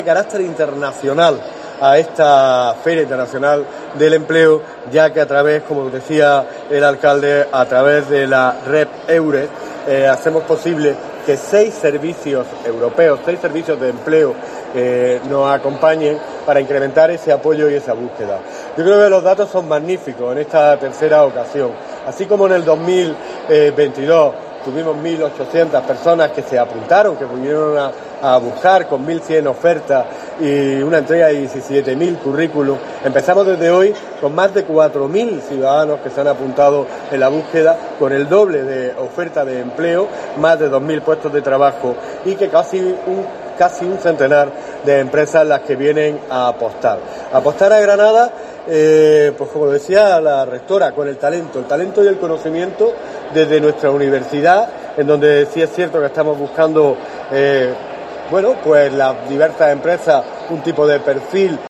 carácter internacional a esta Feria Internacional del Empleo, ya que a través, como decía el alcalde, a través de la red EURES, hacemos posible que 6 servicios europeos, 6 servicios de empleo nos acompañen para incrementar ese apoyo y esa búsqueda. Yo creo que los datos son magníficos en esta tercera ocasión. Así como en el 2022 tuvimos 1.800 personas que se apuntaron, que vinieron a buscar con 1.100 ofertas y una entrega de 17.000 currículums. Empezamos desde hoy con más de 4.000 ciudadanos que se han apuntado en la búsqueda, con el doble de oferta de empleo, más de 2.000 puestos de trabajo y que casi un centenar de empresas las que vienen a apostar. Apostar a Granada, pues como decía la rectora, con el talento y el conocimiento desde nuestra universidad, en donde sí es cierto que estamos buscando, pues las diversas empresas, un tipo de perfil